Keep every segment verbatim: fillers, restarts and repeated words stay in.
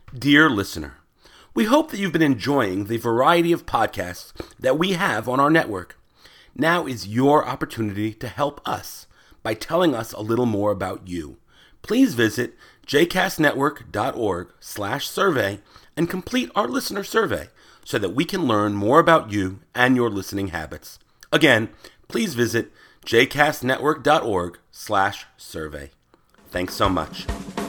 Dear listener, we hope that you've been enjoying the variety of podcasts that we have on our network. Now is your opportunity to help us by telling us a little more about you. Please visit jcastnetwork.org slash survey and complete our listener survey so that we can learn more about you and your listening habits. Again, please visit jcastnetwork.org slash survey. Thanks so much.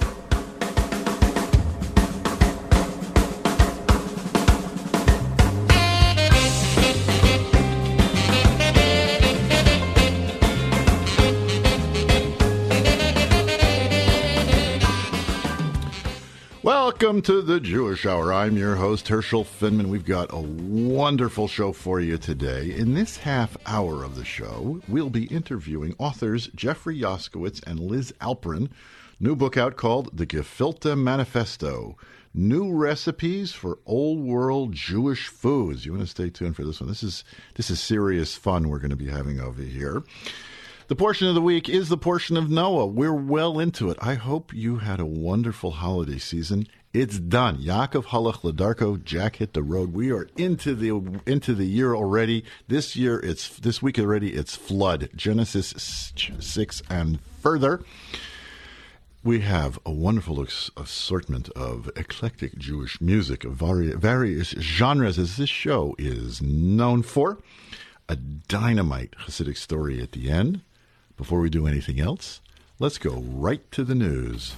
Welcome to the Jewish Hour. I'm your host, Herschel Finman. We've got a wonderful show for you today. In this half hour of the show, we'll be interviewing authors Jeffrey Yoskowitz and Liz Alperin. New book out called The Gefilte Manifesto, New Recipes for Old World Jewish Foods. You want to stay tuned for this one. This is, this is serious fun we're going to be having over here. The portion of the week is the portion of Noah. We're well into it. I hope you had a wonderful holiday season. It's done. Yaakov halach l'darko. Jack hit the road. We are into the into the year already. This year, it's this week already. It's flood. Genesis six and further. We have a wonderful assortment of eclectic Jewish music of vari- various genres, as this show is known for. A dynamite Hasidic story at the end. Before we do anything else, let's go right to the news.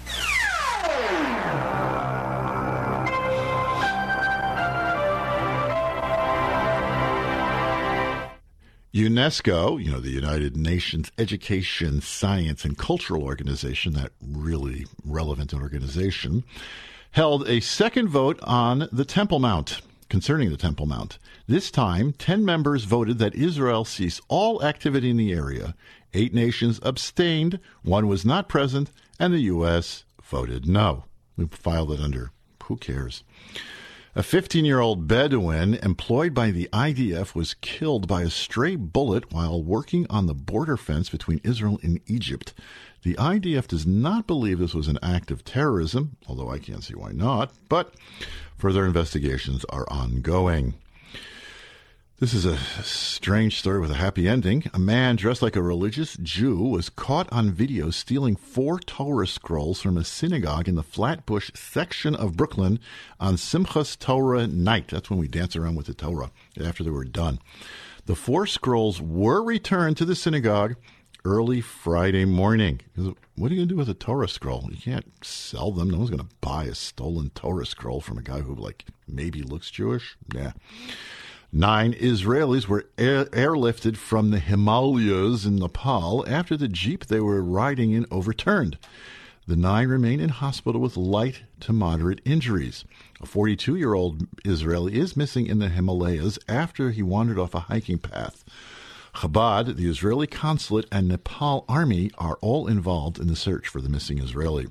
UNESCO, you know, the United Nations Education, Science, and Cultural Organization, that really relevant organization, held a second vote on the Temple Mount, concerning the Temple Mount. This time, ten members voted that Israel cease all activity in the area. Eight nations abstained, one was not present, and the U S voted no. We filed it under who cares. A fifteen-year-old Bedouin employed by the I D F was killed by a stray bullet while working on the border fence between Israel and Egypt. The I D F does not believe this was an act of terrorism, although I can't see why not, but further investigations are ongoing. This is a strange story with a happy ending. A man dressed like a religious Jew was caught on video stealing four Torah scrolls from a synagogue in the Flatbush section of Brooklyn on Simchas Torah night. That's when we dance around with the Torah after they were done. The four scrolls were returned to the synagogue early Friday morning. What are you going to do with a Torah scroll? You can't sell them. No one's going to buy a stolen Torah scroll from a guy who, like, maybe looks Jewish. Yeah. Nine Israelis were air- airlifted from the Himalayas in Nepal after the jeep they were riding in overturned. The nine remain in hospital with light to moderate injuries. A forty-two-year-old Israeli is missing in the Himalayas after he wandered off a hiking path. Chabad, the Israeli consulate, and Nepal army are all involved in the search for the missing Israeli.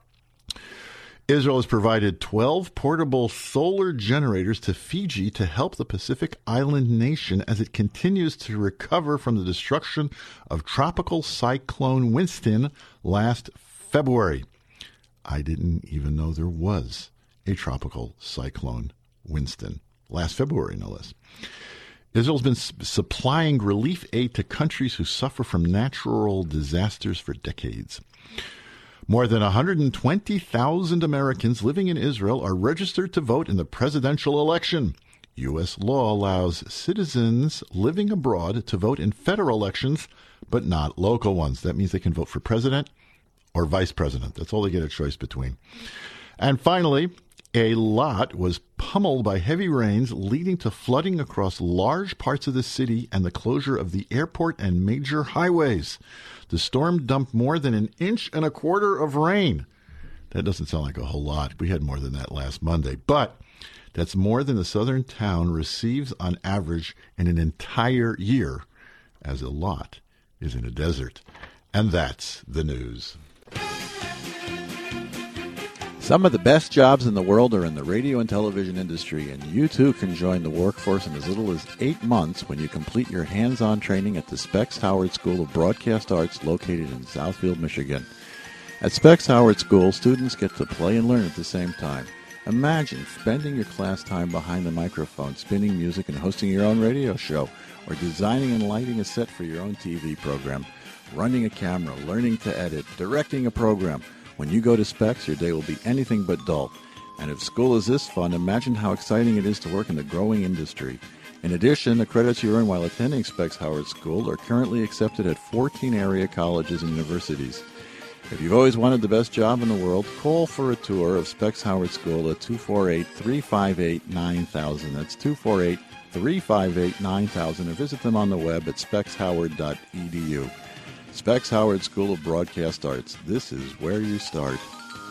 Israel has provided twelve portable solar generators to Fiji to help the Pacific island nation as it continues to recover from the destruction of tropical cyclone Winston last February. I didn't even know there was a tropical cyclone Winston last February, no less. Israel's been supplying relief aid to countries who suffer from natural disasters for decades. More than one hundred twenty thousand Americans living in Israel are registered to vote in the presidential election. U S law allows citizens living abroad to vote in federal elections, but not local ones. That means they can vote for president or vice president. That's all they get a choice between. And finally, a lot was pummeled by heavy rains, leading to flooding across large parts of the city and the closure of the airport and major highways. The storm dumped more than an inch and a quarter of rain. That doesn't sound like a whole lot. We had more than that last Monday. But that's more than the southern town receives on average in an entire year, as a lot is in a desert. And that's the news. Some of the best jobs in the world are in the radio and television industry, and you too can join the workforce in as little as eight months when you complete your hands-on training at the Specs Howard School of Broadcast Arts located in Southfield, Michigan. At Specs Howard School, students get to play and learn at the same time. Imagine spending your class time behind the microphone, spinning music and hosting your own radio show, or designing and lighting a set for your own T V program, running a camera, learning to edit, directing a program. When you go to Specs, your day will be anything but dull. And if school is this fun, imagine how exciting it is to work in the growing industry. In addition, the credits you earn while attending Specs Howard School are currently accepted at fourteen area colleges and universities. If you've always wanted the best job in the world, call for a tour of Specs Howard School at two four eight, three five eight, nine thousand. That's two four eight, three five eight, nine thousand, or visit them on the web at specs howard dot e d u. Specs Howard School of Broadcast Arts. This is where you start.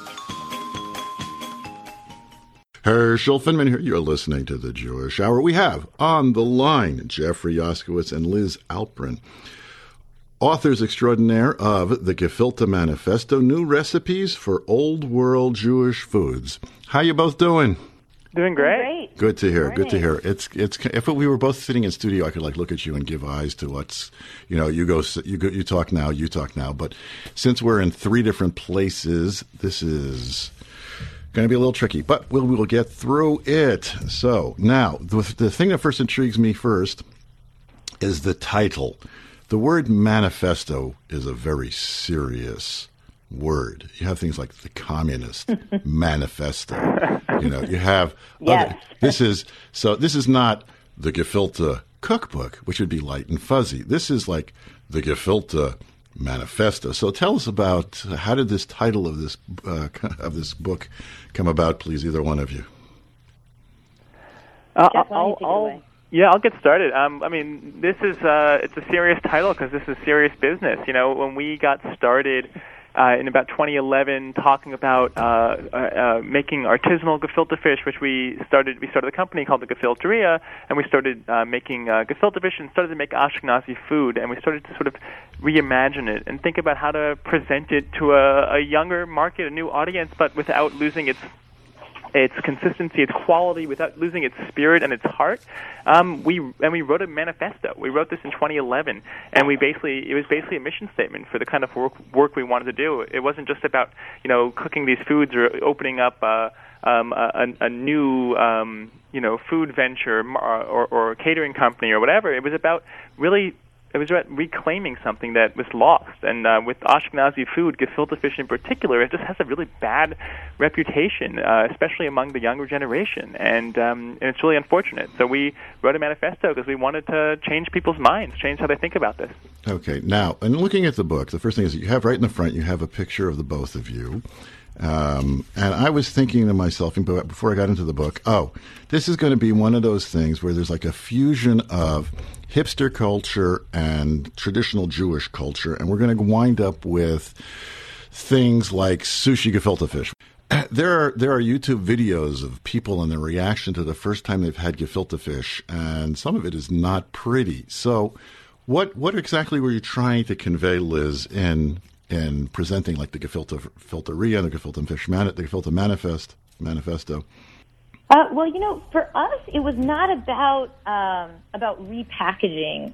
Herschel Finman here. You're listening to The Jewish Hour. We have on the line Jeffrey Yoskowitz and Liz Alperin, authors extraordinaire of the Gefilte Manifesto, New Recipes for Old World Jewish Foods. How you both doing? Doing great. great. Good to hear. Good to hear. It's it's. If we were both sitting in studio, I could like look at you and give eyes to what's, you know, you go, you go, you talk now, you talk now. But since we're in three different places, this is going to be a little tricky. But we'll we'll get through it. So now, the, the thing that first intrigues me first is the title. The word manifesto is a very serious word. You have things like the Communist Manifesto. You know, you have yes. other, this is so this is not the Gefilte cookbook, which would be light and fuzzy. This is like the Gefilte Manifesto. So tell us about how did this title of this uh, of this book come about, please, either one of you. Uh, I'll, I'll, yeah, I'll get started. Um, I mean, this is uh, it's a serious title because this is serious business. You know, when we got started Uh, in about twenty eleven, talking about uh, uh, uh, making artisanal gefilte fish, which we started. We started a company called the Gefilteria, and we started uh, making uh, gefilte fish and started to make Ashkenazi food. And we started to sort of reimagine it and think about how to present it to a, a younger market, a new audience, but without losing its its consistency, its quality, without losing its spirit and its heart. Um, we and we wrote a manifesto. We wrote this in twenty eleven, and we basically it was basically a mission statement for the kind of work work we wanted to do. It wasn't just about you know cooking these foods or opening up uh, um, a, a new um, you know food venture or, or catering company or whatever. It was about really. It was about reclaiming something that was lost. And uh, with Ashkenazi food, gefilte fish in particular, it just has a really bad reputation, uh, especially among the younger generation. And, um, and it's really unfortunate. So we wrote a manifesto because we wanted to change people's minds, change how they think about this. Okay. Now, in looking at the book, the first thing is that you have right in the front, you have a picture of the both of you. Um, and I was thinking to myself before I got into the book, oh, this is going to be one of those things where there's like a fusion of hipster culture and traditional Jewish culture, and we're going to wind up with things like sushi gefilte fish. There are there are YouTube videos of people and their reaction to the first time they've had gefilte fish, and some of it is not pretty. So what what exactly were you trying to convey, Liz, in in presenting like the Gefilte Filteria and the Gefilte Fish Man, the Gefilte Manifest Manifesto? Uh, well, you know, for us, it was not about um, about repackaging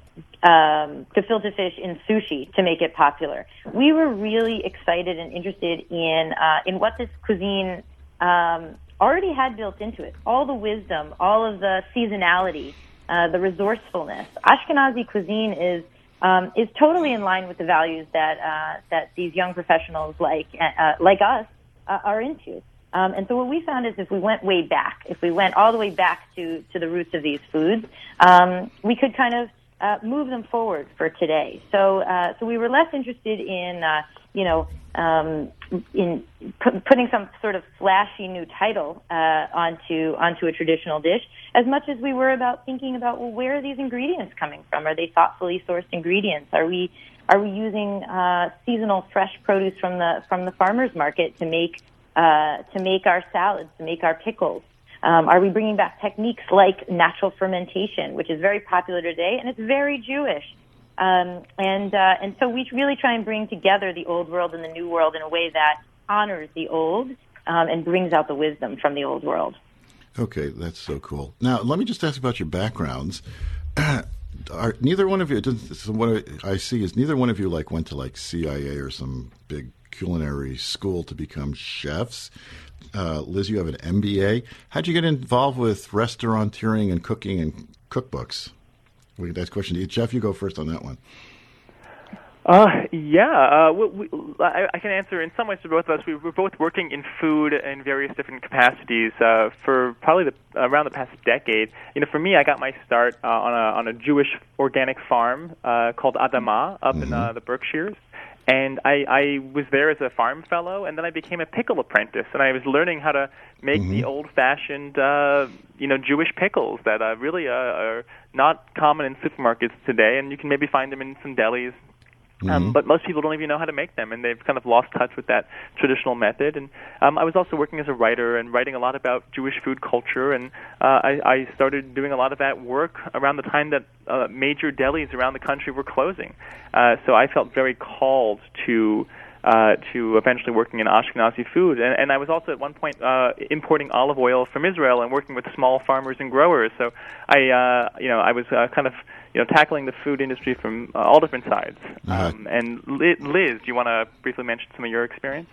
um, gefilte fish in sushi to make it popular. We were really excited and interested in uh, in what this cuisine um, already had built into it. All the wisdom, all of the seasonality, uh, the resourcefulness. Ashkenazi cuisine is um, is totally in line with the values that uh, that these young professionals like uh, like us uh, are into. Um, and so what we found is if we went way back, if we went all the way back to, to the roots of these foods, um, we could kind of uh, move them forward for today. So uh, so we were less interested in, uh, you know, um, in pu- putting some sort of flashy new title uh, onto onto a traditional dish, as much as we were about thinking about, well, where are these ingredients coming from? Are they thoughtfully sourced ingredients? Are we are we using uh, seasonal fresh produce from the from the farmers market to make Uh, to make our salads, to make our pickles? Um, are we bringing back techniques like natural fermentation, which is very popular today, and it's very Jewish? Um, and uh, and so we really try and bring together the old world and the new world in a way that honors the old um, and brings out the wisdom from the old world. Okay, that's so cool. Now, let me just ask about your backgrounds. Are neither one of you? What I see is neither one of you like went to like C I A or some big culinary school to become chefs. uh, Liz, you have an M B A. How'd you get involved with restaurateuring and cooking and cookbooks? We, that's a question to you. Jeff, you go first on that one. Uh, yeah, uh, we, we, I, I can answer in some ways for both of us. We were both working in food in various different capacities uh, for probably the, around the past decade. You know, for me, I got my start uh, on a on a Jewish organic farm uh, called Adama up mm-hmm. in uh, the Berkshires. And I, I was there as a farm fellow, and then I became a pickle apprentice, and I was learning how to make mm-hmm. the old-fashioned, uh, you know, Jewish pickles that uh, really uh, are not common in supermarkets today, and you can maybe find them in some delis. Um, mm-hmm. But most people don't even know how to make them, and they've kind of lost touch with that traditional method. And um, I was also working as a writer and writing a lot about Jewish food culture, and uh, I, I started doing a lot of that work around the time that uh, major delis around the country were closing. Uh, so I felt very called to uh, to eventually working in Ashkenazi food. And, and I was also at one point uh, importing olive oil from Israel and working with small farmers and growers. So I, uh, you know, I was uh, kind of you know, tackling the food industry from uh, all different sides. Uh-huh. Um, and Liz, do you want to briefly mention some of your experience?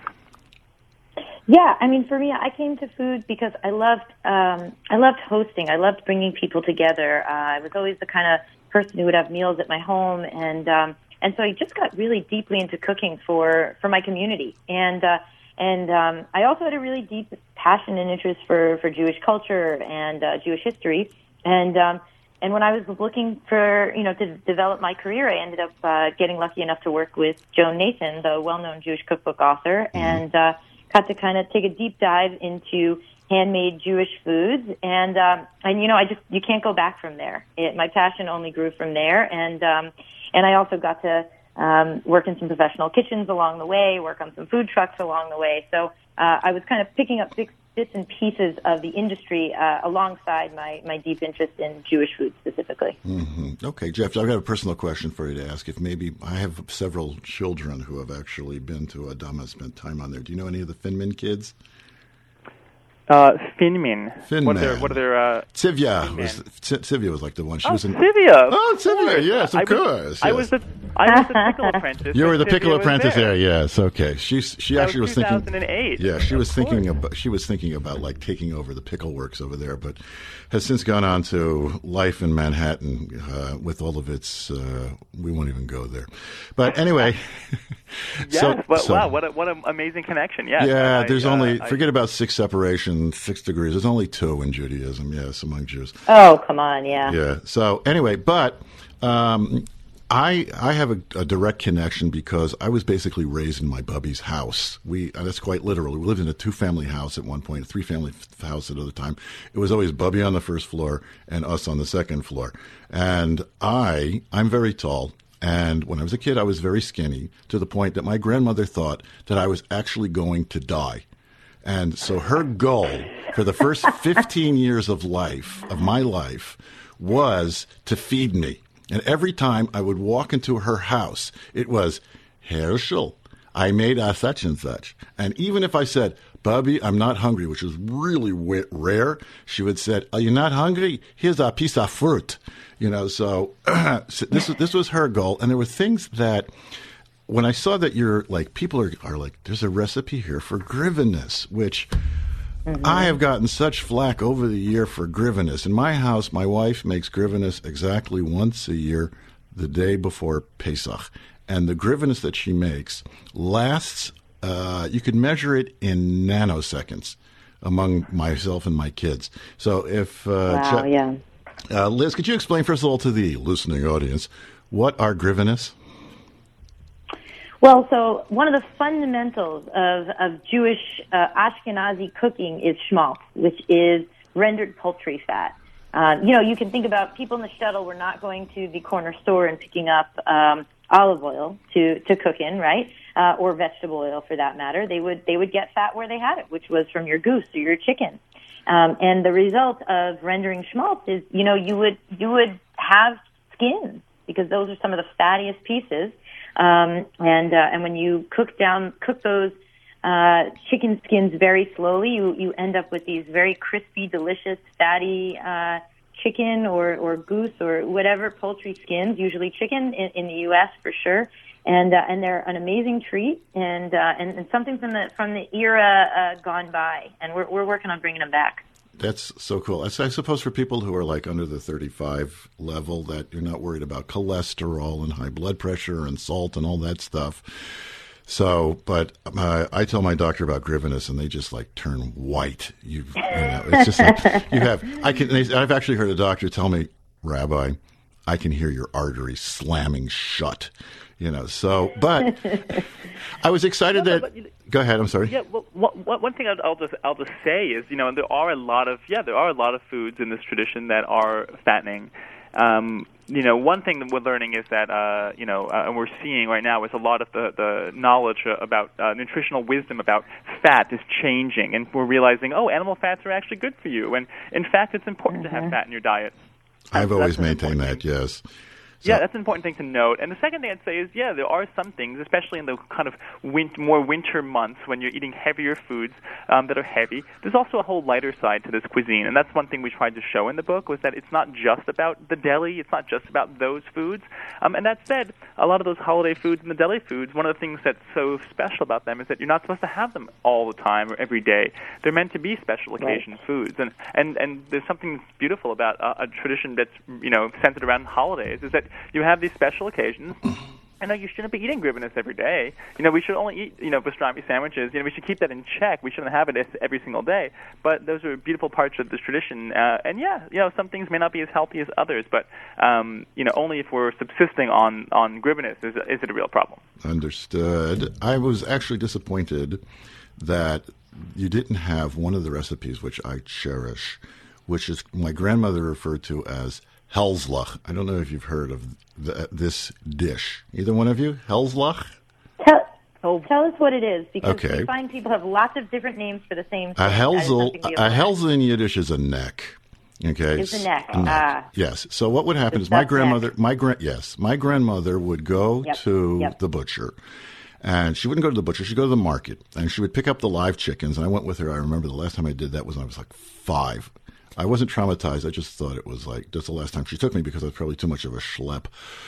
Yeah, I mean, for me, I came to food because I loved, um, I loved hosting. I loved bringing people together. Uh, I was always the kind of person who would have meals at my home, and um, and so I just got really deeply into cooking for, for my community. And uh, and um, I also had a really deep passion and interest for, for Jewish culture and uh, Jewish history. And um, And when I was looking for, you know, to develop my career, I ended up uh, getting lucky enough to work with Joan Nathan, the well-known Jewish cookbook author, mm-hmm. and uh, got to kind of take a deep dive into handmade Jewish foods. And, um, and you know, I just, you can't go back from there. It, my passion only grew from there. And, um, and I also got to um, work in some professional kitchens along the way, work on some food trucks along the way. So uh, I was kind of picking up big bits and pieces of the industry uh, alongside my, my deep interest in Jewish food specifically. Mm-hmm. Okay, Jeff, I've got a personal question for you to ask. If maybe I have several children who have actually been to Adama, spent time on there. Do you know any of the Finman kids? Uh, Finman. Finman. What are their, what are their uh, Tivya was Tivya was like the one. She oh, was in Tivya. Oh, Tivya. Yes, of I course. Was, yes. I was the I was the pickle apprentice. You were the pickle apprentice there. there. Yes. Okay. She's she that actually was, was two thinking. two thousand eight. Yeah, she was of thinking course. about she was thinking about like taking over the pickle works over there, but has since gone on to life in Manhattan uh, with all of its. Uh, we won't even go there. But anyway. Yes. so, but, so, wow. What a, what an amazing connection. Yes. Yeah. I, there's uh, only I, forget about six separation, six degrees. There's only two in Judaism. Yes, among Jews. Oh, come on. Yeah. Yeah. So anyway, but. Um, I I have a, a direct connection because I was basically raised in my bubby's house. We uh, that's quite literally. We lived in a two-family house at one point, a three-family f- house at another time. It was always Bubby on the first floor and us on the second floor. And I I'm very tall. And when I was a kid, I was very skinny to the point that my grandmother thought that I was actually going to die. And so her goal for the first fifteen years of life, of my life, was to feed me. And every time I would walk into her house, it was, Herschel, I made a such and such. And even if I said, Bubby, I'm not hungry, which was really w- rare, she would say, are you not hungry? Here's a piece of fruit. You know, so, so this, this was her goal. And there were things that, when I saw that you're like, people are, are like, there's a recipe here for grivenes, which... Mm-hmm. I have gotten such flack over the year for grivenes. In my house, my wife makes grivenes exactly once a year, the day before Pesach. And the grivenes that she makes lasts, uh, you could measure it in nanoseconds among myself and my kids. So if... Uh, wow, Ch- yeah. Uh, Liz, could you explain, first of all, to the listening audience, what are grivenes? Well, so one of the fundamentals of, of Jewish uh, Ashkenazi cooking is schmaltz, which is rendered poultry fat. Uh, you know, you can think about people in the shtetl were not going to the corner store and picking up um, olive oil to, to cook in, right? Uh, or vegetable oil for that matter. They would they would get fat where they had it, which was from your goose or your chicken. Um, and the result of rendering schmaltz is, you know, you would you would have skins because those are some of the fattiest pieces. Um, and, uh, and when you cook down, cook those, uh, chicken skins very slowly, you, you end up with these very crispy, delicious, fatty, uh, chicken or, or goose or whatever poultry skins, usually chicken in, in the U S for sure. and uh, and they're an amazing treat, and, uh, and and something from the from the era uh, gone by, and we're we're working on bringing them back. That's so cool. I suppose for people who are like under the thirty-five level, that you're not worried about cholesterol and high blood pressure and salt and all that stuff. So, but uh, I tell my doctor about Grivinus, and they just like turn white. You've, you know, it's just like you have. I can. They, I've actually heard a doctor tell me, Rabbi, I can hear your arteries slamming shut. You know. So, but I was excited no, that. But, but, go ahead. I'm sorry. Yeah. Well, one, one thing I'll, I'll just I'll just say is, you know, there are a lot of yeah, there are a lot of foods in this tradition that are fattening. Um, you know, one thing that we're learning is that, uh, you know, uh, and we're seeing right now is a lot of the, the knowledge about uh, nutritional wisdom about fat is changing, and we're realizing, oh, animal fats are actually good for you, and in fact, it's important mm-hmm. to have fat in your diet. I've so always maintained that, yes. So. Yeah, that's an important thing to note. And the second thing I'd say is, yeah, there are some things, especially in the kind of win- more winter months when you're eating heavier foods um, that are heavy. There's also a whole lighter side to this cuisine, and that's one thing we tried to show in the book, was that it's not just about the deli, it's not just about those foods. Um, and that said, a lot of those holiday foods and the deli foods, one of the things that's so special about them is that you're not supposed to have them all the time or every day. They're meant to be special occasion right. foods. And, and, and there's something beautiful about a, a tradition that's, you know, centered around holidays, is that you have these special occasions. I know you shouldn't be eating Grivinus every day. You know, we should only eat, you know, pastrami sandwiches. You know, we should keep that in check. We shouldn't have it every single day. But those are beautiful parts of this tradition. Uh, and yeah, you know, some things may not be as healthy as others, but um, you know, only if we're subsisting on on Grivinus is is it a real problem. Understood. I was actually disappointed that you didn't have one of the recipes which I cherish, which is my grandmother referred to as Helslach. I don't know if you've heard of the, this dish. Either one of you? Helslach? Tell, tell us what it is, because okay. we find people have lots of different names for the same thing. A Helsel, a Helsel in Yiddish is a neck. Okay. It's a neck. A neck. Ah. Yes. So what would happen the is my grandmother, neck. my gra- yes, my grandmother would go yep. to yep. the butcher. And she wouldn't go to the butcher. She'd go to the market, and she would pick up the live chickens. And I went with her. I remember the last time I did that was when I was like five. I wasn't traumatized. I just thought it was like, just the last time she took me because I was probably too much of a schlep.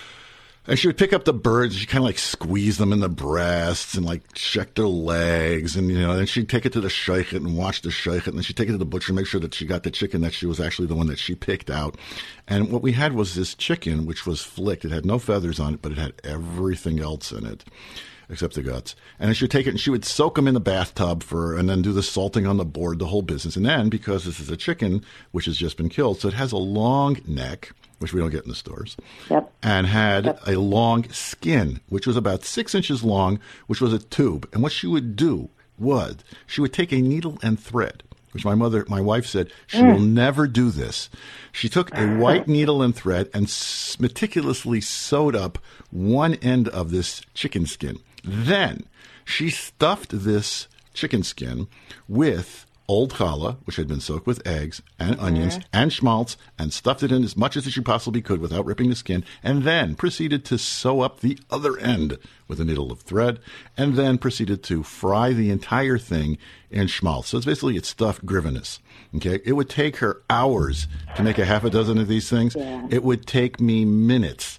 And she would pick up the birds. She'd kind of like squeeze them in the breasts and like check their legs. And, you know, then she'd take it to the sheichet and watch the sheichet. And then she'd take it to the butcher and make sure that she got the chicken that she was actually the one that she picked out. And what we had was this chicken, which was flicked. It had no feathers on it, but it had everything else in it, except the guts. And then she would take it and she would soak them in the bathtub for, and then do the salting on the board, the whole business. And then, because this is a chicken which has just been killed, so it has a long neck, which we don't get in the stores, yep. and had yep. a long skin, which was about six inches long, which was a tube. And what she would do was she would take a needle and thread, which my mother, my wife said, she mm. will never do this. She took a white needle and thread and meticulously sewed up one end of this chicken skin. Then she stuffed this chicken skin with old challah, which had been soaked with eggs and onions mm. and schmaltz, and stuffed it in as much as she possibly could without ripping the skin, and then proceeded to sew up the other end with a needle of thread, and then proceeded to fry the entire thing in schmaltz. So it's basically, it's stuffed Grivinus. Okay, it would take her hours to make a half a dozen of these things. Yeah. It would take me minutes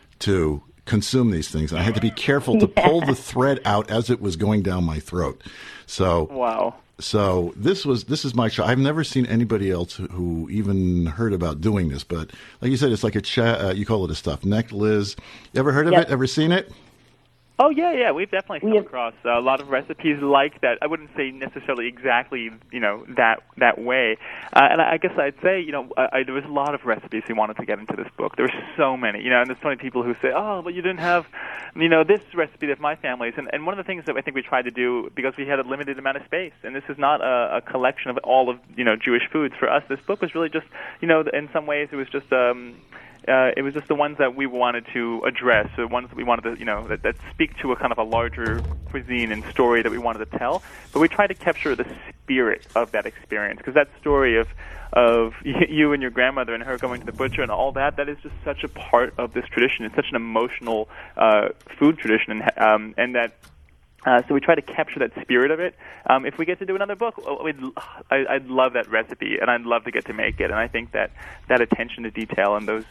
to consume these things. And I had to be careful to yeah. pull the thread out as it was going down my throat. So wow. So this was this is my show. I've never seen anybody else who, who even heard about doing this. But like you said, it's like a cha- uh, you call it a stuffed neck, Liz. You ever heard of yep. it? Ever seen it? Oh, yeah, yeah. We've definitely come yep. across a lot of recipes like that. I wouldn't say necessarily exactly, you know, that that way. Uh, and I guess I'd say, you know, I, I, there was a lot of recipes we wanted to get into this book. There were so many, you know, and there's so many people who say, oh, well, you didn't have, you know, this recipe that my family's. And, and one of the things that I think we tried to do, because we had a limited amount of space, and this is not a, a collection of all of, you know, Jewish foods. For us, this book was really just, you know, in some ways it was just... Um, Uh, it was just the ones that we wanted to address, the ones that we wanted to, you know, that, that speak to a kind of a larger cuisine and story that we wanted to tell. But we tried to capture the spirit of that experience, because that story of of you and your grandmother and her going to the butcher and all that, that is just such a part of this tradition. It's such an emotional uh, food tradition, and, um, and that. Uh, so we try to capture that spirit of it. Um, if we get to do another book, we'd, I, I'd love that recipe, and I'd love to get to make it. And I think that that attention to detail and those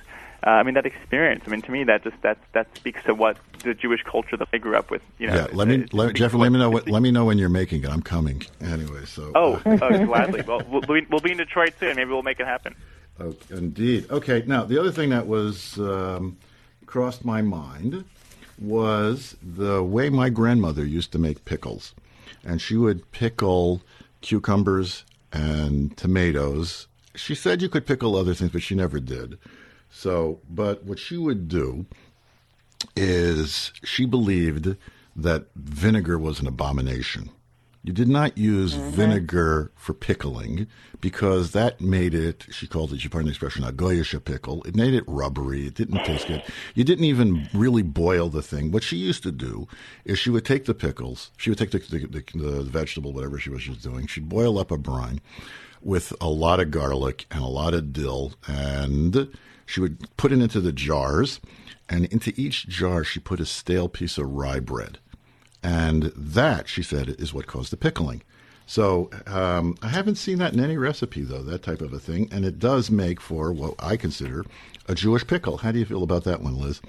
uh, I mean, that experience. I mean, to me, that just that that speaks to what the Jewish culture that I grew up with. You know, yeah, let me, let, Jeffrey, let me know. What, let me know when you're making it. I'm coming anyway. So. Oh, uh, oh gladly. Well, we'll be, we'll be in Detroit soon. Maybe we'll make it happen. Oh, indeed. Okay. Now, the other thing that was um, crossed my mind was the way my grandmother used to make pickles, and she would pickle cucumbers and tomatoes. She said you could pickle other things, but she never did. So, but what she would do is she believed that vinegar was an abomination. You did not use mm-hmm. vinegar for pickling because that made it, she called it, she pardon the expression, a goyish pickle. It made it rubbery. It didn't taste good. You didn't even really boil the thing. What she used to do is she would take the pickles, she would take the, the, the, the vegetable, whatever she was doing, she'd boil up a brine with a lot of garlic and a lot of dill, and she would put it into the jars, and into each jar she put a stale piece of rye bread. And that, she said, is what caused the pickling. So um, I haven't seen that in any recipe, though, that type of a thing. And it does make for what I consider a Jewish pickle. How do you feel about that one, Liz?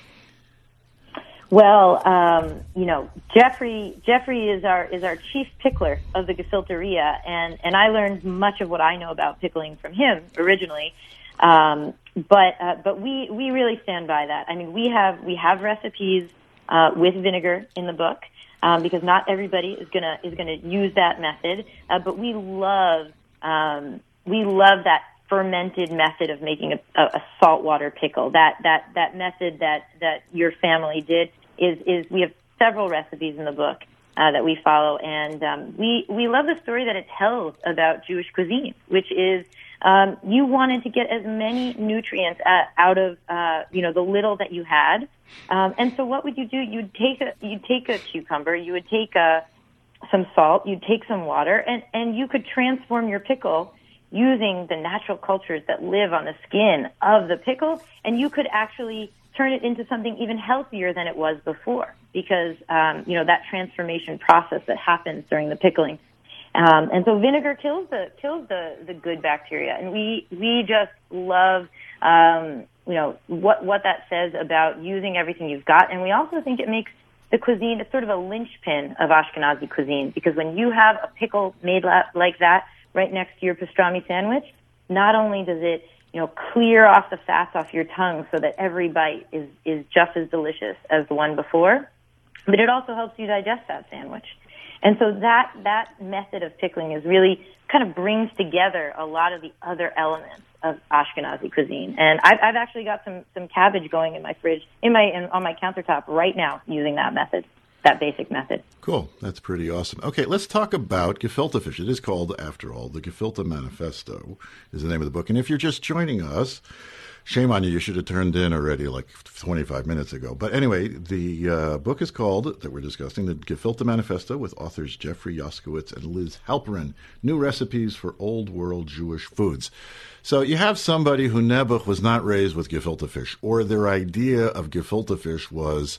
Well, um, you know, Jeffrey Jeffrey is our is our chief pickler of the Gefilteria, and, and I learned much of what I know about pickling from him originally. Um, but uh, but we, we really stand by that. I mean, we have we have recipes Uh, with vinegar in the book, um, because not everybody is gonna is gonna use that method. Uh, but we love um, we love that fermented method of making a, a, a saltwater pickle. That that that method that, that your family did is is we have several recipes in the book uh, that we follow, and um, we we love the story that it tells about Jewish cuisine, which is um, you wanted to get as many nutrients uh, out of uh, you know the little that you had. Um, and so what would you do? You'd take a, you'd take a cucumber, you would take a, some salt, you'd take some water, and, and you could transform your pickle using the natural cultures that live on the skin of the pickle, and you could actually turn it into something even healthier than it was before, because, um, you know, that transformation process that happens during the pickling. Um, and so vinegar kills the, kills the, the good bacteria, and we, we just love, um, you know, what, what that says about using everything you've got. And we also think it makes the cuisine, it's sort of a linchpin of Ashkenazi cuisine, because when you have a pickle made la- like that right next to your pastrami sandwich, not only does it, you know, clear off the fats off your tongue so that every bite is, is just as delicious as the one before, but it also helps you digest that sandwich. And so that, that method of pickling is really kind of brings together a lot of the other elements of Ashkenazi cuisine. And I've, I've actually got some, some cabbage going in my fridge, in my in, on my countertop right now using that method, that basic method. Cool. That's pretty awesome. Okay, let's talk about gefilte fish. It is called, after all, the Gefilte Manifesto is the name of the book. And if you're just joining us, shame on you, you should have turned in already like twenty-five minutes ago. But anyway, the uh, book is called, that we're discussing, the Gefilte Manifesto, with authors Jeffrey Yoskowitz and Liz Halperin, New Recipes for Old World Jewish Foods. So you have somebody who Nebuch was not raised with gefilte fish, or their idea of gefilte fish was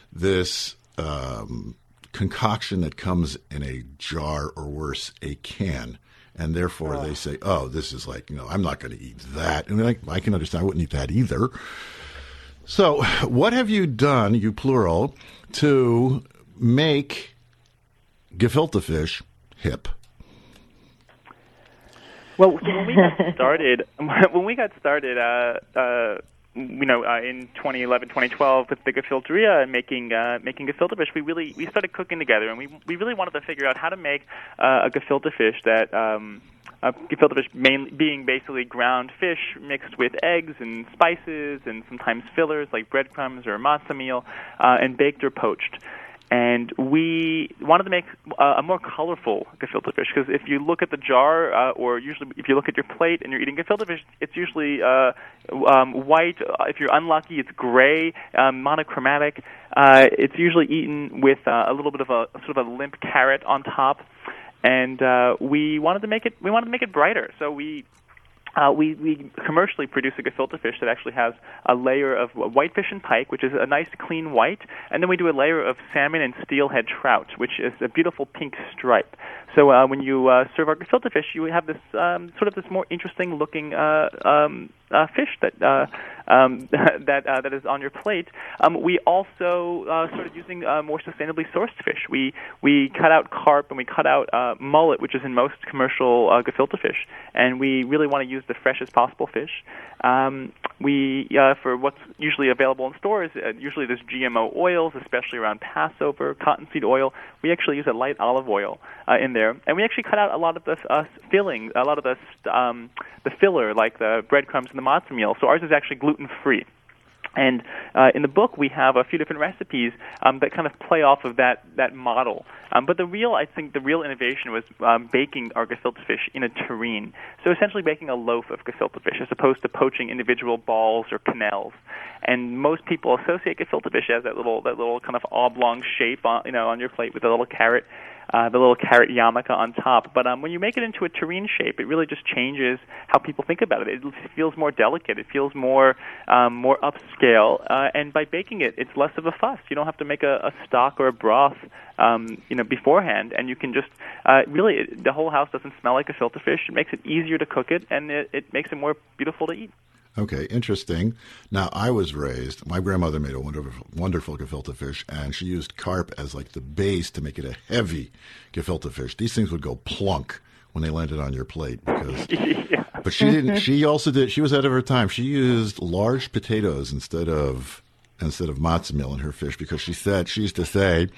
this um, concoction that comes in a jar, or worse, a can. And therefore oh. they say, oh, this is like, you know, I'm not going to eat that. And like, I can understand, I wouldn't eat that either. So what have you done, you plural, to make gefilte fish hip? Well, so when we got started, when we got started, uh, uh, you know, uh, in twenty eleven, twenty twelve, with the Gefilteria and making uh, making gefilte fish, we really we started cooking together, and we we really wanted to figure out how to make uh, a gefilte fish that um, uh, gefilte fish mainly being basically ground fish mixed with eggs and spices and sometimes fillers like breadcrumbs or matzah meal, uh, and baked or poached. And we wanted to make uh, a more colorful gefilte fish, because if you look at the jar, uh, or usually if you look at your plate and you're eating gefilte fish, it's usually uh, um, white. If you're unlucky, it's gray, um, monochromatic. Uh, it's usually eaten with uh, a little bit of a sort of a limp carrot on top. And uh, we wanted to make it. We wanted to make it brighter, so we. Uh, we, we commercially produce a gefilte fish that actually has a layer of whitefish and pike, which is a nice clean white, and then we do a layer of salmon and steelhead trout, which is a beautiful pink stripe. So uh, when you uh, serve our gefilte fish, you have this um, sort of this more interesting looking uh, um, uh, fish that uh, um, that uh, that is on your plate. Um, we also uh, started using uh, more sustainably sourced fish. We we cut out carp and we cut out uh, mullet, which is in most commercial uh, gefilte fish, and we really want to use the freshest possible fish. Um, we uh, for what's usually available in stores, uh, usually there's G M O oils, especially around Passover, cottonseed oil. We actually use a light olive oil uh, in there, and we actually cut out a lot of the uh, filling, a lot of the um, the filler, like the breadcrumbs and the matzah meal. So ours is actually gluten-free. And uh, in the book, we have a few different recipes um, that kind of play off of that that model. Um, but the real, I think, the real innovation was um, baking our gefilte fish in a terrine. So essentially baking a loaf of gefilte fish as opposed to poaching individual balls or quenelles. And most people associate gefilte fish as that little that little kind of oblong shape, on, you know, on your plate with a little carrot. Uh, the little carrot yarmulke on top. But um, when you make it into a terrine shape, it really just changes how people think about it. It feels more delicate. It feels more um, more upscale. Uh, and by baking it, it's less of a fuss. You don't have to make a, a stock or a broth um, you know, beforehand. And you can just, uh, really, it, the whole house doesn't smell like gefilte fish. It makes it easier to cook it, and it, it makes it more beautiful to eat. Okay, interesting. Now, I was raised, my grandmother made a wonderful, wonderful gefilte fish, and she used carp as like the base to make it a heavy gefilte fish. These things would go plunk when they landed on your plate because, yeah. But she didn't, she also did, she was ahead of her time. She used large potatoes instead of, instead of matzah meal in her fish because she said, she used to say,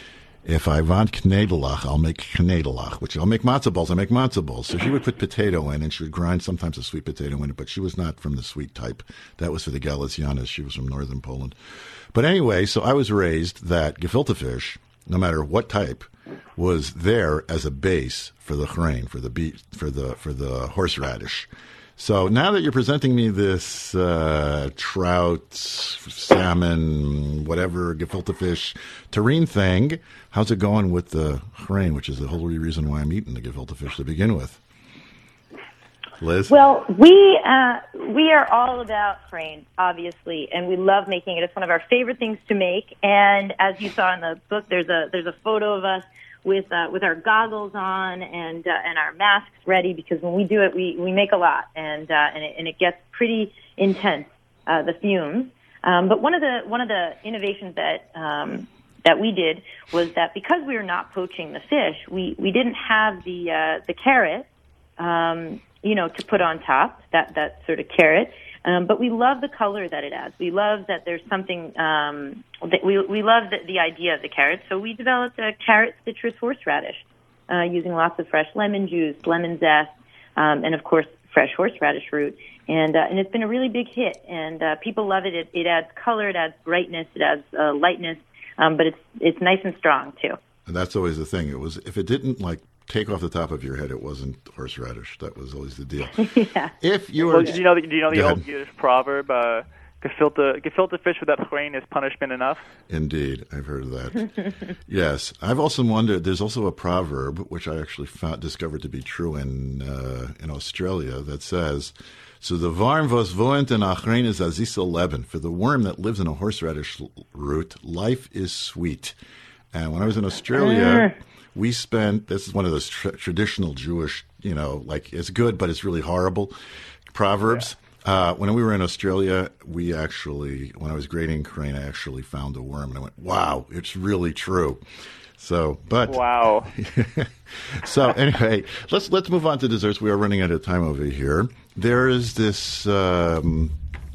if I want knedelach, I'll make knedelach, which I'll make matzo balls, I make matzo balls. So she would put potato in, and she would grind sometimes a sweet potato in it, but she was not from the sweet type. That was for the Galicianas. She was from northern Poland. But anyway, so I was raised that gefilte fish, no matter what type, was there as a base for the chrein, for the beet, for the for the horseradish. So now that you're presenting me this uh, trout, salmon, whatever, gefilte fish, terrine thing, how's it going with the chrein, which is the whole reason why I'm eating the gefilte fish to begin with? Liz? Well, we uh, we are all about chrein, obviously, and we love making it. It's one of our favorite things to make. And as you saw in the book, there's a there's a photo of us with uh, with our goggles on and uh, and our masks ready, because when we do it, we, we make a lot, and uh, and it and it gets pretty intense, uh, the fumes. Um, but one of the one of the innovations that um, that we did was that because we were not poaching the fish, we, we didn't have the uh, the carrot, um, you know, to put on top, that that sort of carrot. Um, but we love the color that it adds. We love that there's something, um, that we we love the, the idea of the carrot. So we developed a carrot citrus horseradish uh, using lots of fresh lemon juice, lemon zest, um, and, of course, fresh horseradish root. And uh, and it's been a really big hit, and uh, people love it. it. It adds color, it adds brightness, it adds uh, lightness, um, but it's it's nice and strong, too. And that's always the thing. It was, if it didn't, like, take off the top of your head, it wasn't horseradish. That was always the deal. Yeah. If you were, well, did you know the, do you know the old ahead. Yiddish proverb, uh, gefilte, gefilte fish without chrein is punishment enough? Indeed, I've heard of that. Yes. I've also wondered, there's also a proverb, which I actually found, discovered to be true in uh, in Australia, that says, so the varm was wohnt in achrein is azisa leben. For the worm that lives in a horseradish root, life is sweet. And when I was in Australia, we spent, this is one of those tra- traditional Jewish, you know, like it's good, but it's really horrible proverbs. Yeah. Uh, when we were in Australia, we actually, when I was grading chrein, I actually found a worm and I went, wow, it's really true. So, but. Wow. So anyway, let's, let's move on to desserts. We are running out of time over here. There is this um,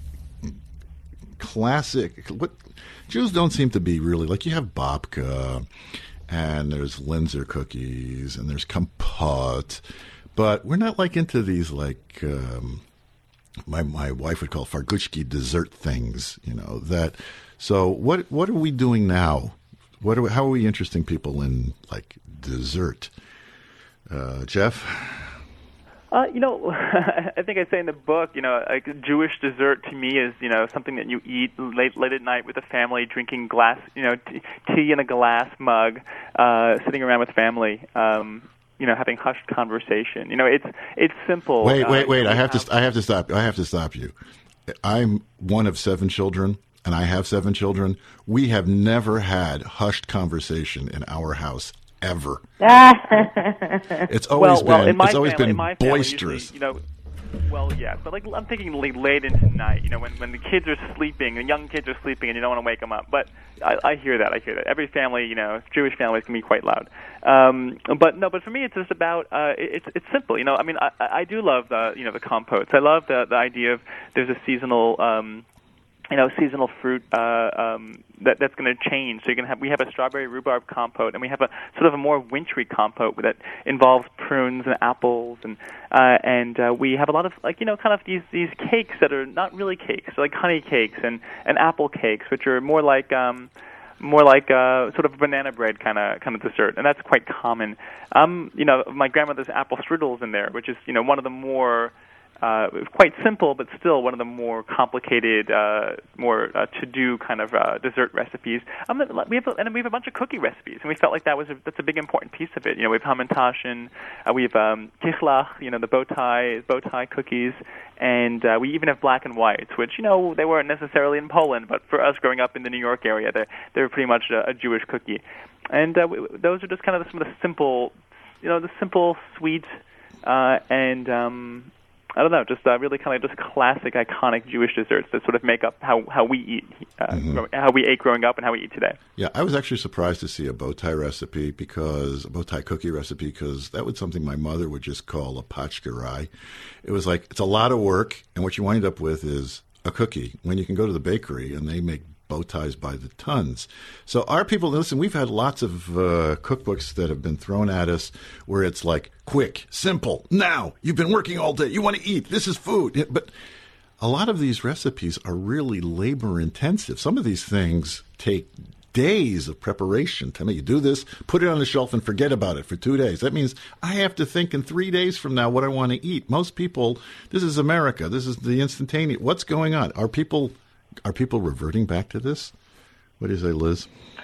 classic, what Jews don't seem to be really, like you have babka, and there's Linzer cookies, and there's compote, but we're not like into these like um, my my wife would call fargushki dessert things, you know that. So what what are we doing now? What are we, how are we interesting people in like dessert? Uh, Jeff? Uh, you know, I think I say in the book, you know, like Jewish dessert to me is, you know, something that you eat late late at night with a family, drinking glass, you know, t- tea in a glass mug, uh, sitting around with family, um, you know, having hushed conversation. You know, it's it's simple. Wait, wait, uh, wait! I have have, to I have to stop. I have to stop you. I'm one of seven children, and I have seven children. We have never had hushed conversation in our house ever. It's always well, well, been in my it's always family, been in my family, boisterous. usually, you know. Well, yeah, but like I'm thinking late, late into the night, you know, when when the kids are sleeping, the young kids are sleeping, and you don't want to wake them up. But I, I hear that, I hear that. Every family, you know, Jewish families can be quite loud. Um, but no, but for me, it's just about uh, it, it's it's simple, you know. I mean, I I do love the you know the compotes. I love the the idea of there's a seasonal. Um, You know, seasonal fruit uh, um, that that's going to change. So you can have we have a strawberry rhubarb compote, and we have a sort of a more wintry compote that involves prunes and apples, and uh, and uh, we have a lot of like you know kind of these these cakes that are not really cakes, so like honey cakes and, and apple cakes, which are more like um, more like uh, sort of banana bread kind of kind of dessert, and that's quite common. Um, you know, my grandmother's apple strudels in there, which is you know one of the more Uh, quite simple, but still one of the more complicated, uh, more uh, to-do kind of uh, dessert recipes. Um, we have a, and we have a bunch of cookie recipes, and we felt like that was a, that's a big important piece of it. You know, we have hamantaschen, uh, we have um, kichlach, you know, the bow tie bow tie cookies, and uh, we even have black and whites, which you know they weren't necessarily in Poland, but for us growing up in the New York area, they're they're pretty much a, a Jewish cookie, and uh, we, those are just kind of some of the simple, you know, the simple, sweet, uh, and um, I don't know, just uh, really kind of just classic, iconic Jewish desserts that sort of make up how, how we eat, uh, mm-hmm. how we ate growing up and how we eat today. Yeah, I was actually surprised to see a bow tie recipe because, a bow tie cookie recipe, because that was something my mother would just call a pachkerai. It was like, it's a lot of work, and what you wind up with is a cookie. When you can go to the bakery and they make bow ties by the tons. So our people, listen, we've had lots of uh, cookbooks that have been thrown at us where it's like, quick, simple, now, you've been working all day, you want to eat, this is food. But a lot of these recipes are really labor intensive. Some of these things take days of preparation. Tell me, you do this, put it on the shelf and forget about it for two days. That means I have to think in three days from now what I want to eat. Most people, this is America, this is the instantaneous. What's going on? Are people... Are people reverting back to this? What do you say, Liz?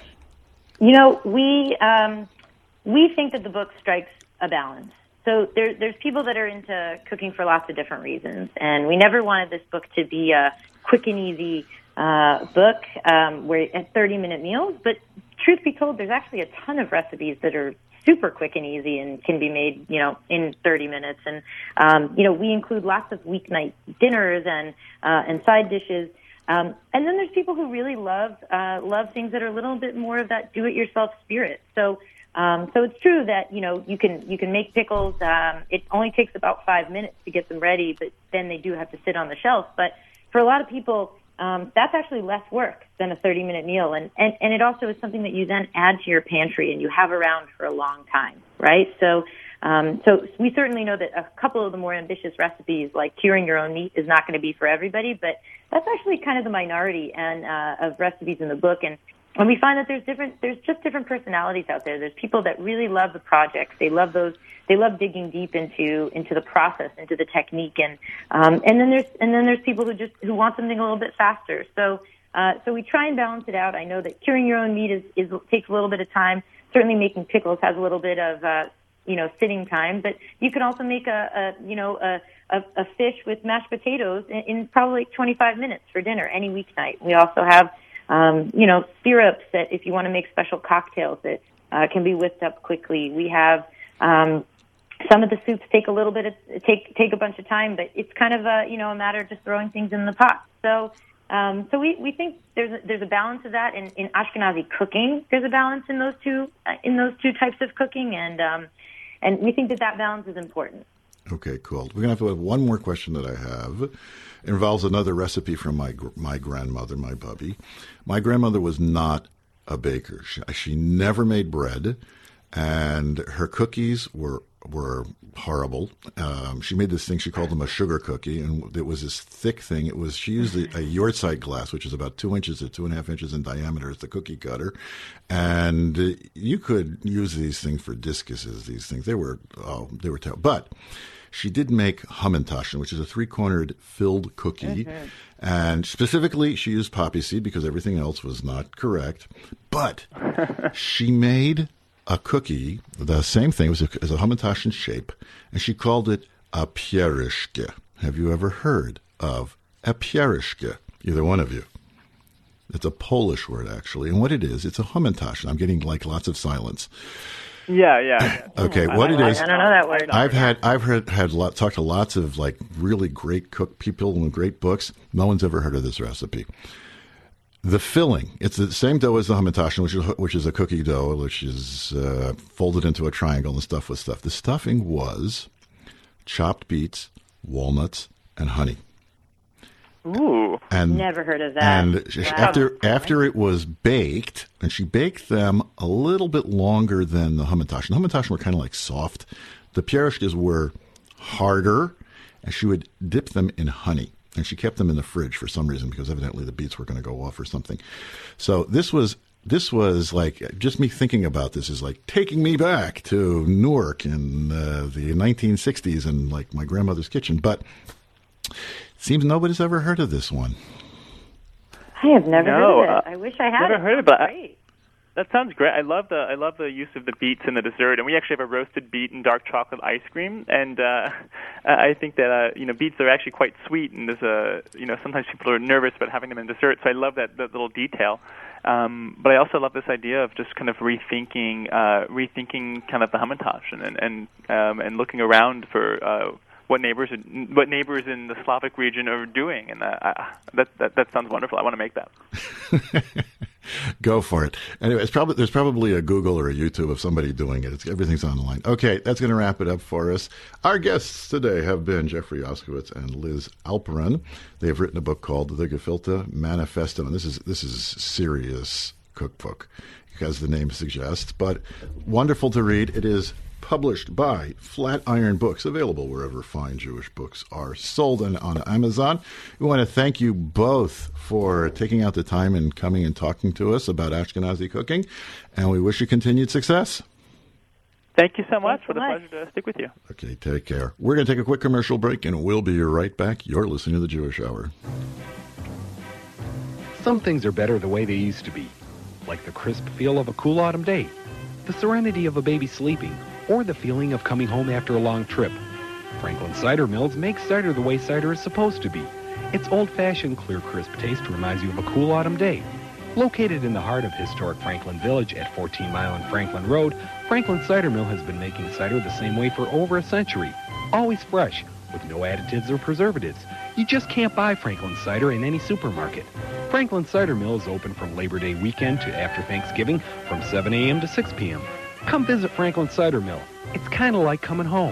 You know, we um, we think that the book strikes a balance. So there, there's people that are into cooking for lots of different reasons, and we never wanted this book to be a quick and easy uh, book um, where at thirty-minute meals. But truth be told, there's actually a ton of recipes that are super quick and easy and can be made, you know, in thirty minutes. And um, you know, we include lots of weeknight dinners and uh, and side dishes. Um, and then there's people who really love uh, love things that are a little bit more of that do-it-yourself spirit. So, um, so it's true that you know you can you can make pickles. Um, it only takes about five minutes to get them ready, but then they do have to sit on the shelf. But for a lot of people, um, that's actually less work than a thirty-minute meal, and, and and it also is something that you then add to your pantry and you have around for a long time, right? So. Um, so we certainly know that a couple of the more ambitious recipes, like curing your own meat, is not going to be for everybody, but that's actually kind of the minority and uh, of recipes in the book. And and we find that there's different, there's just different personalities out there. There's people that really love the projects. They love those. They love digging deep into into the process, into the technique, and um, and then there's and then there's people who just who want something a little bit faster. So uh, so we try and balance it out. I know that curing your own meat is, is takes a little bit of time. Certainly, making pickles has a little bit of uh, you know, sitting time, but you can also make a, a you know, a, a, a fish with mashed potatoes in, in probably twenty-five minutes for dinner any weeknight. We also have, um, you know, syrups that if you want to make special cocktails that uh, can be whipped up quickly. We have um, some of the soups take a little bit of, take take a bunch of time, but it's kind of a, you know, a matter of just throwing things in the pot. So. Um, so we, we think there's a, there's a balance of that in, in Ashkenazi cooking. There's a balance in those two uh, in those two types of cooking, and um, and we think that that balance is important. Okay, cool. We're gonna have to have one more question that I have. It involves another recipe from my my grandmother, my bubby. My grandmother was not a baker. She, she never made bread, and her cookies were were horrible. Um, she made this thing, she called them a sugar cookie, and it was this thick thing. It was, she used a, a Yortzeit glass, which is about two inches to two and a half inches in diameter as the cookie cutter. And uh, you could use these things for discuses, these things. They were, oh, they were terrible. But she did make hamantaschen, which is a three-cornered filled cookie. Mm-hmm. And specifically, she used poppy seed because everything else was not correct. But she made a cookie, the same thing, it was a, it was a hamantaschen shape, and she called it a pierożki. Have you ever heard of a pierożki? Either one of you. It's a Polish word, actually. And what it is, it's a hamantaschen. I'm getting like lots of silence. Yeah, yeah. Okay, what it is? I don't know that word. I've had I've heard had lot, talked to lots of like really great cook people and great books. No one's ever heard of this recipe. The filling, it's the same dough as the hamantaschen, which is which is a cookie dough, which is uh, folded into a triangle and stuffed with stuff. The stuffing was chopped beets, walnuts, and honey. Ooh. And never heard of that. And wow. after after it was baked, and she baked them a little bit longer than the hamantaschen. The hamantaschen were kind of like soft. The pierogies were harder, and she would dip them in honey. And she kept them in the fridge for some reason because evidently the beets were going to go off or something. So this was this was like just me thinking about this is like taking me back to Newark in uh, the nineteen sixties and like my grandmother's kitchen. But it seems nobody's ever heard of this one. I have never No, heard of it. uh, I wish I had. Never heard of it, but I- Great. That sounds great. I love the I love the use of the beets in the dessert, and we actually have a roasted beet and dark chocolate ice cream. And uh, I think that uh, you know beets are actually quite sweet, and there's a you know sometimes people are nervous about having them in dessert. So I love that, that little detail. Um, but I also love this idea of just kind of rethinking uh, rethinking kind of the hamantaschen and and um, and looking around for. Uh, What neighbors, what neighbors in the Slavic region are doing, and uh, that, that that sounds wonderful. I want to make that. Go for it. Anyway, it's probably there's probably a Google or a YouTube of somebody doing it. It's, everything's online. Okay, that's going to wrap it up for us. Our guests today have been Jeffrey Oskowitz and Liz Alperin. They have written a book called The Gefilte Manifesto, and this is this is serious cookbook, as the name suggests, but wonderful to read. It is published by Flatiron Books, available wherever fine Jewish books are sold and on Amazon. We want to thank you both for taking out the time and coming and talking to us about Ashkenazi cooking, and we wish you continued success. Thank you so much. Thanks so What a much. pleasure to stick with you. Okay, take care. We're going to take a quick commercial break, and we'll be right back. You're listening to The Jewish Hour. Some things are better the way they used to be, like the crisp feel of a cool autumn day, the serenity of a baby sleeping, or the feeling of coming home after a long trip. Franklin Cider Mills makes cider the way cider is supposed to be. Its old-fashioned, clear, crisp taste reminds you of a cool autumn day. Located in the heart of historic Franklin Village at fourteen Mile and Franklin Road, Franklin Cider Mill has been making cider the same way for over a century. Always fresh, with no additives or preservatives. You just can't buy Franklin Cider in any supermarket. Franklin Cider Mill is open from Labor Day weekend to after Thanksgiving from seven a.m. to six p.m. Come visit Franklin Cider Mill. It's kind of like coming home.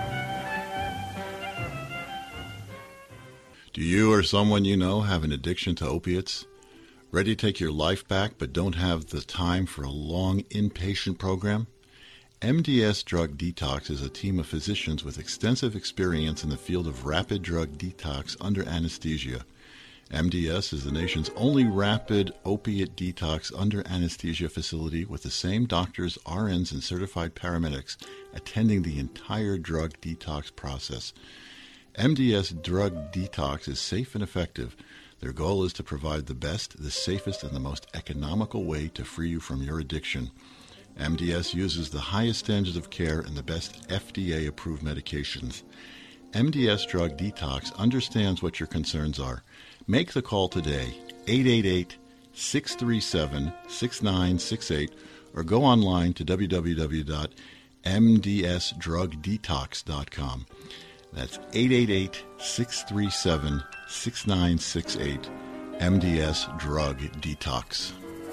Do you or someone you know have an addiction to opiates? Ready to take your life back but don't have the time for a long inpatient program? M D S Drug Detox is a team of physicians with extensive experience in the field of rapid drug detox under anesthesia. M D S is the nation's only rapid opiate detox under anesthesia facility with the same doctors, R Ns, and certified paramedics attending the entire drug detox process. M D S Drug Detox is safe and effective. Their goal is to provide the best, the safest, and the most economical way to free you from your addiction. M D S uses the highest standards of care and the best F D A-approved medications. M D S Drug Detox understands what your concerns are. Make the call today, eight eight eight, six three seven, six nine six eight, or go online to w w w dot m d s drug detox dot com. That's eight eight eight, six three seven, six nine six eight, M D S Drug Detox.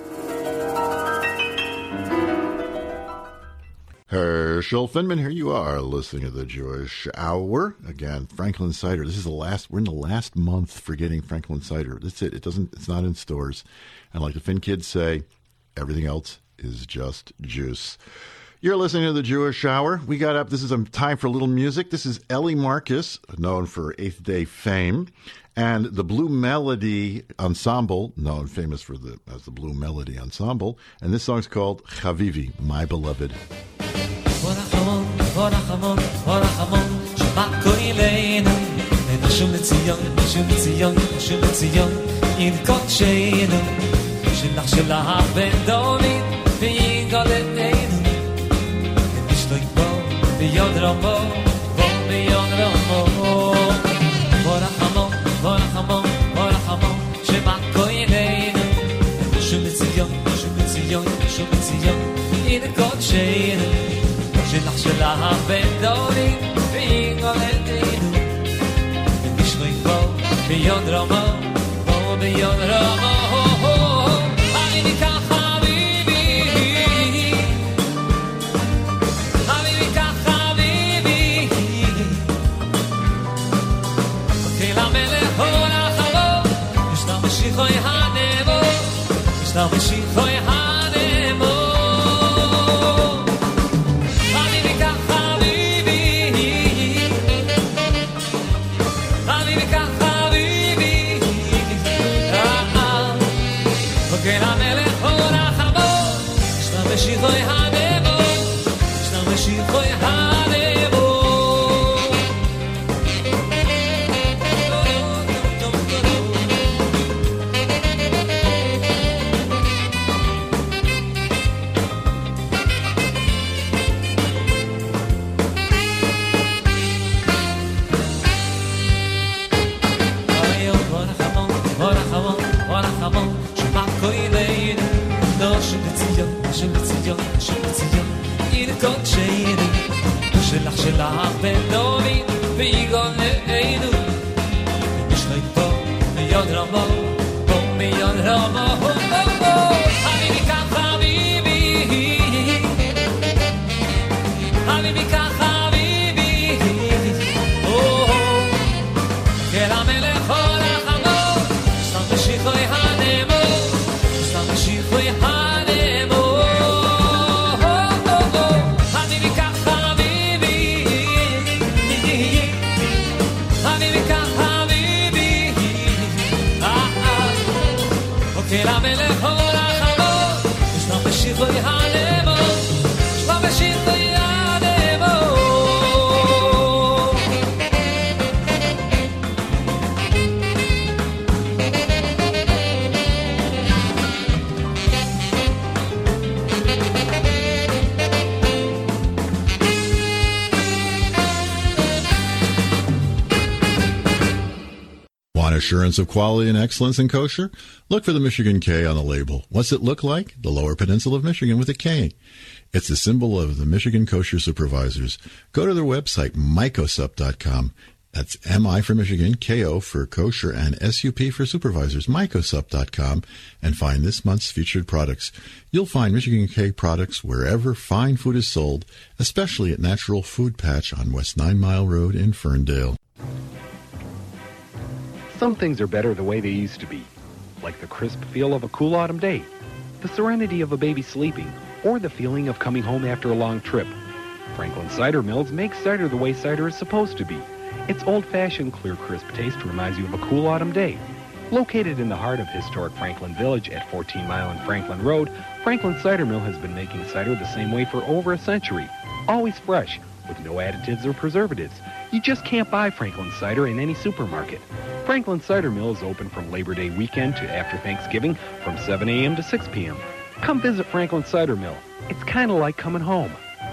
Herschel Finman, here you are listening to the Jewish Hour. Again, Franklin Cider. This is the last, we're in the last month for getting Franklin Cider. That's it. It doesn't, it's not in stores. And like the Finn kids say, everything else is just juice. You're listening to the Jewish Hour. We got up, this is a time for a little music. This is Ellie Marcus, known for Eighth Day fame, and the Blue Melody Ensemble, known famous for the as the Blue Melody Ensemble. And this song's called Chavivi, My Beloved. ורחמון, ורחמון, ורחמון, שבא כהילנו, נשום לציון, נשום לציון, נשום לציון, ינקות שינו, שלח שלח בן דוד, ויגולתנו, ונשלוי בו, ביוד רמו, בו ביוד רמו, ורחמון, ורחמון, ורחמון, שבא כהילנו, נשום לציון, נשום לציון, נשום לציון, ינקות שינו, beyond Rama, oh beyond Rama, oh oh. Habibi ka habibi, habibi ka habibi. Okay, la melech ora chavo, yishna mashichoy hanemo, yishna mashichoy hanemo. Mashichoy hanemo, Yishna Mashichoy hanemo. Ayo, vorachamon, vorachamon, vorachamon, shema koilein, no shubitziyon. Shubitziyon, shubitziyon, yirkot sheiri, shelach shelach benovin, v'igon le'einu. Mishloi po, miyod ramo, po miyod ramo, oh oh oh. Habibi kach habibi, habibi kach habibi, oh oh. Kel hamelech holach amo, shtam mashichoy hanemo, shtam mashichoy hanemo. La melech ora chavo, yishna mashichoy hanemo, yishna mashichoy hanemo. Want assurance of quality and excellence in kosher? Look for the Michigan K on the label. What's it look like? The Lower Peninsula of Michigan with a K. It's the symbol of the Michigan Kosher Supervisors. Go to their website, mycosup dot com. That's M I for Michigan, K O for kosher, and S U P for supervisors, mycosup dot com, and find this month's featured products. You'll find Michigan K products wherever fine food is sold, especially at Natural Food Patch on West Nine Mile Road in Ferndale. Some things are better the way they used to be, like the crisp feel of a cool autumn day, the serenity of a baby sleeping, or the feeling of coming home after a long trip. Franklin Cider Mills makes cider the way cider is supposed to be. Its old-fashioned, clear, crisp taste reminds you of a cool autumn day. Located in the heart of historic Franklin Village at fourteen Mile and Franklin Road, Franklin Cider Mill has been making cider the same way for over a century, always fresh, with no additives or preservatives. You just can't buy Franklin Cider in any supermarket. Franklin Cider Mill is open from Labor Day weekend to after Thanksgiving from seven a.m. to six p.m. Come visit Franklin Cider Mill. It's kind of like coming home.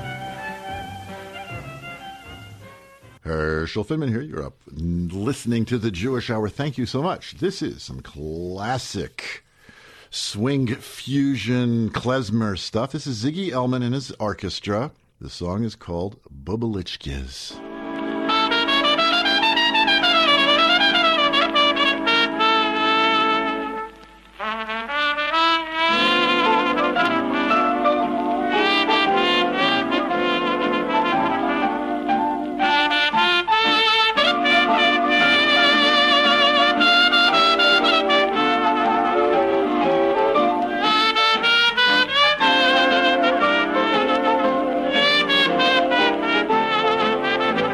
Herschel Finman here. You're up listening to the Jewish Hour. Thank you so much. This is some classic swing fusion klezmer stuff. This is Ziggy Elman and his orchestra. The song is called Bubalichkes. Bye.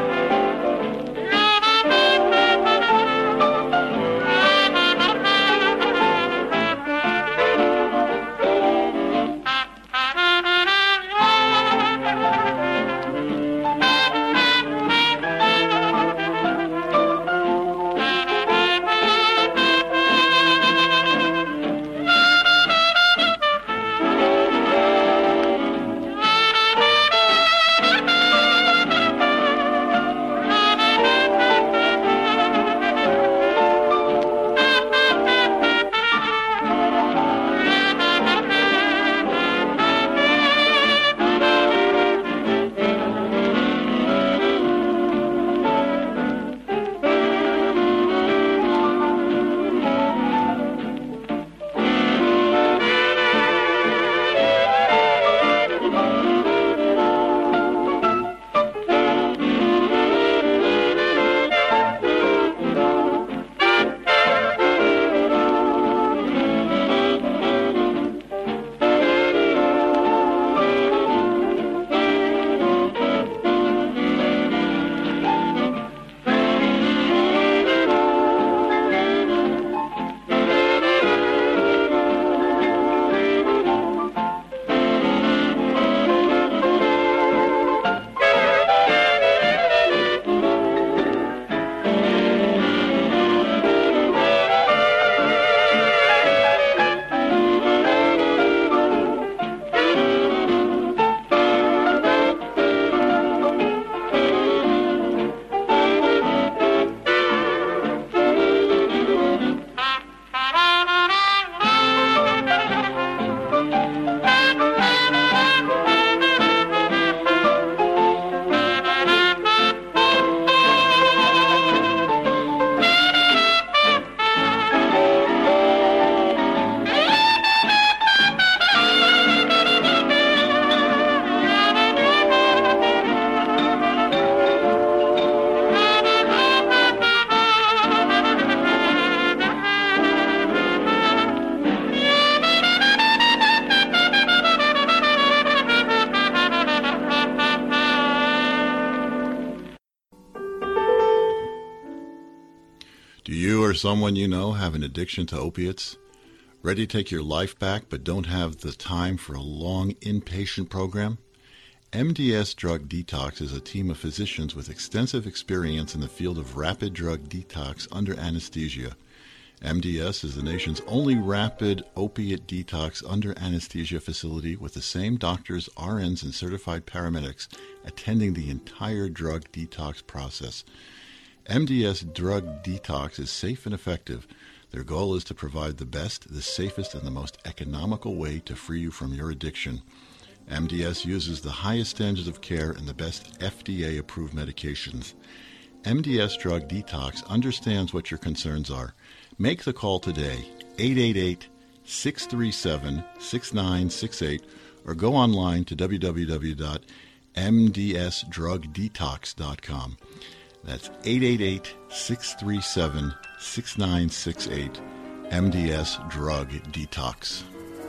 Do you or someone you know have an addiction to opiates? Ready to take your life back but don't have the time for a long inpatient program? M D S Drug Detox is a team of physicians with extensive experience in the field of rapid drug detox under anesthesia. M D S is the nation's only rapid opiate detox under anesthesia facility with the same doctors, R Ns, and certified paramedics attending the entire drug detox process. M D S Drug Detox is safe and effective. Their goal is to provide the best, the safest, and the most economical way to free you from your addiction. M D S uses the highest standards of care and the best F D A-approved medications. M D S Drug Detox understands what your concerns are. Make the call today, eight eight eight, six three seven, six nine six eight, or go online to w w w dot m d s drug detox dot com. That's eight eight eight, six three seven, six nine six eight, M D S Drug Detox.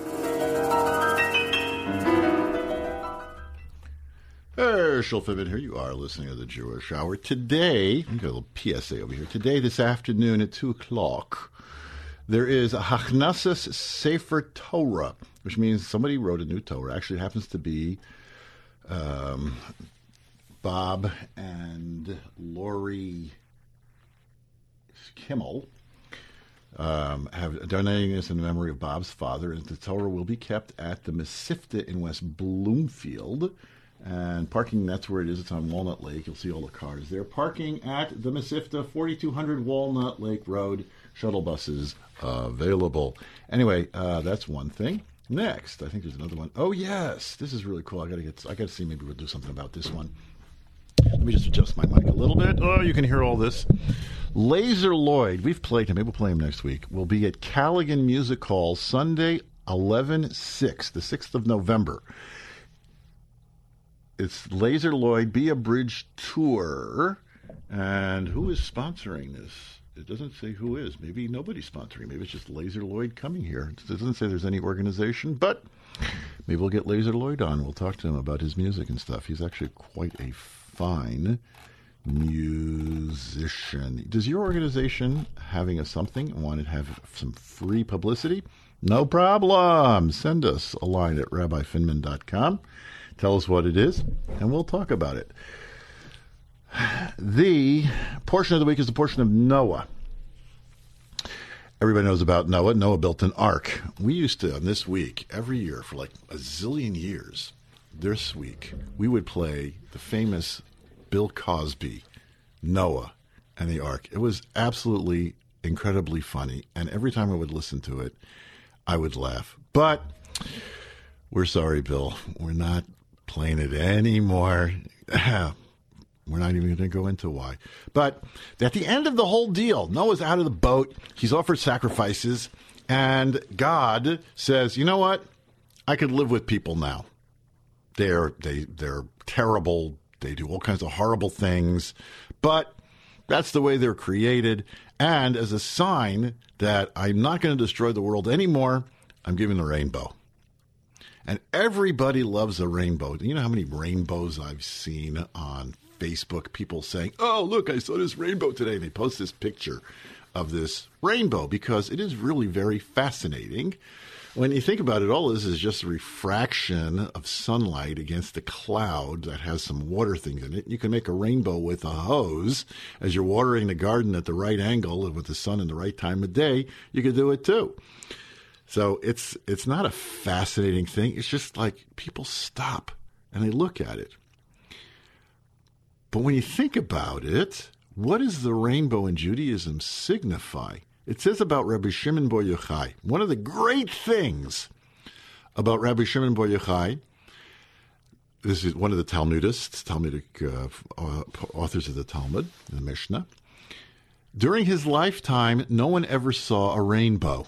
Herschel Fibin here. You are listening to the Jewish Hour. Today, I've got a little P S A over here. Today, this afternoon at two o'clock, there is a Hachnasas Sefer Torah, which means somebody wrote a new Torah. Actually, it happens to be um, Bob and Lori Kimmel um, have donating this in memory of Bob's father, and the Torah will be kept at the Mesivta in West Bloomfield. And parking, that's where it is. It's on Walnut Lake. You'll see all the cars there. Parking at the Mesivta, forty-two hundred Walnut Lake Road. Shuttle buses available. Anyway, uh, that's one thing. Next, I think there's another one. Oh yes, this is really cool. I gotta get. I gotta see. Maybe we'll do something about this one. Let me just adjust my mic a little bit. Oh, you can hear all this. Laser Lloyd, we've played him. Maybe we'll play him next week. Will be at Callaghan Music Hall Sunday, eleven six, the sixth of November. It's Laser Lloyd Be a Bridge Tour. And who is sponsoring this? It doesn't say who is. Maybe nobody's sponsoring. Maybe it's just Laser Lloyd coming here. It doesn't say there's any organization, but maybe we'll get Laser Lloyd on. We'll talk to him about his music and stuff. He's actually quite a fine musician. Does your organization having a something want to have some free publicity? No problem. Send us a line at rabbi finman dot com. Tell us what it is, and we'll talk about it. The portion of the week is the portion of Noah. Everybody knows about Noah. Noah built an ark. We used to, on this week, every year for like a zillion years, this week, we would play the famous Bill Cosby, Noah, and the ark. It was absolutely incredibly funny, and every time I would listen to it, I would laugh. But we're sorry, Bill. We're not playing it anymore. We're not even going to go into why. But at the end of the whole deal, Noah's out of the boat. He's offered sacrifices. And God says, you know what? I could live with people now. They're, they, they're terrible. They do all kinds of horrible things. But that's the way they're created. And as a sign that I'm not going to destroy the world anymore, I'm giving the rainbow. And everybody loves a rainbow. You know how many rainbows I've seen on Facebook? People saying, oh, look, I saw this rainbow today. And they post this picture of this rainbow because it is really very fascinating. When you think about it, all this is just a refraction of sunlight against a cloud that has some water things in it. You can make a rainbow with a hose. As you're watering the garden at the right angle and with the sun in the right time of day, you could do it too. So it's it's not a fascinating thing. It's just like people stop and they look at it. But when you think about it, what does the rainbow in Judaism signify? It says about Rabbi Shimon Bar Yochai. One of the great things about Rabbi Shimon Bar Yochai, this is one of the Talmudists, Talmudic uh, authors of the Talmud, the Mishnah. During his lifetime, no one ever saw a rainbow.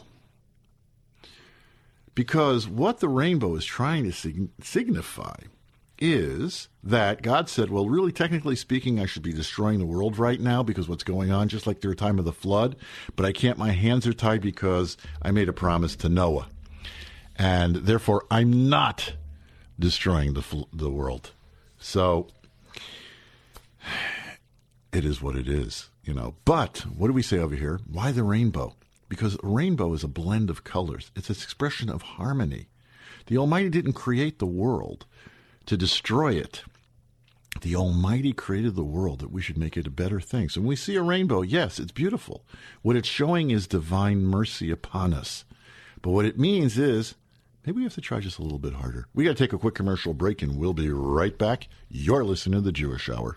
Because what the rainbow is trying to sig- signify is that God said, well, really, technically speaking, I should be destroying the world right now because what's going on, just like during the time of the flood, but I can't, my hands are tied because I made a promise to Noah. And therefore, I'm not destroying the the world. So it is what it is. you know. But what do we say over here? Why the rainbow? Because a rainbow is a blend of colors. It's an expression of harmony. The Almighty didn't create the world to destroy it. The Almighty created the world that we should make it a better thing. So when we see a rainbow, yes, it's beautiful. What it's showing is divine mercy upon us. But what it means is maybe we have to try just a little bit harder. We got to take a quick commercial break, and we'll be right back. You're listening to The Jewish Hour.